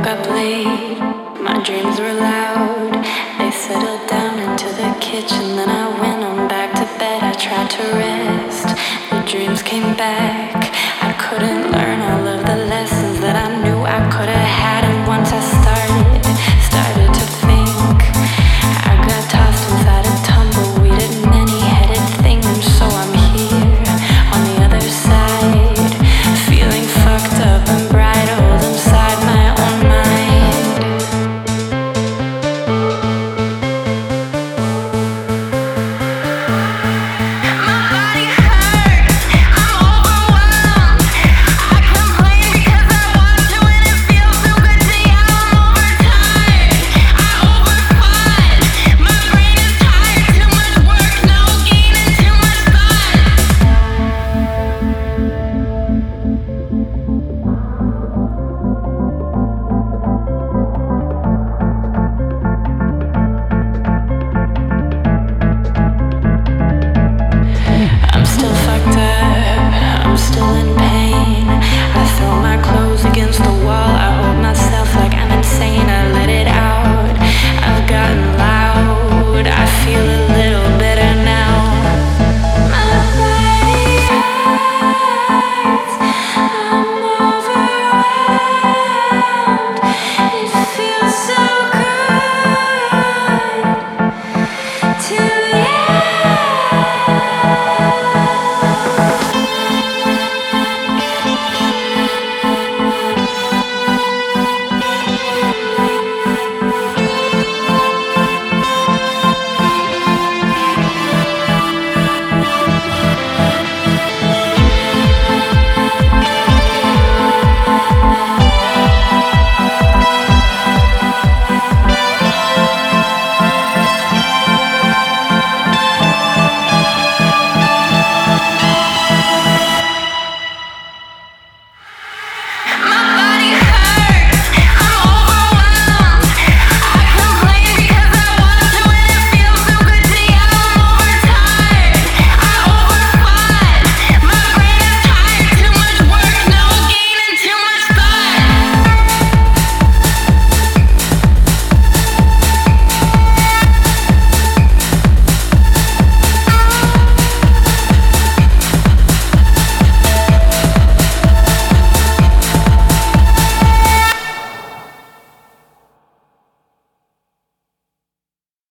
up late, my dreams were loud. They settled down into the kitchen, then I went on back to bed. I tried to rest, the dreams came back. I couldn't learn all of the lessons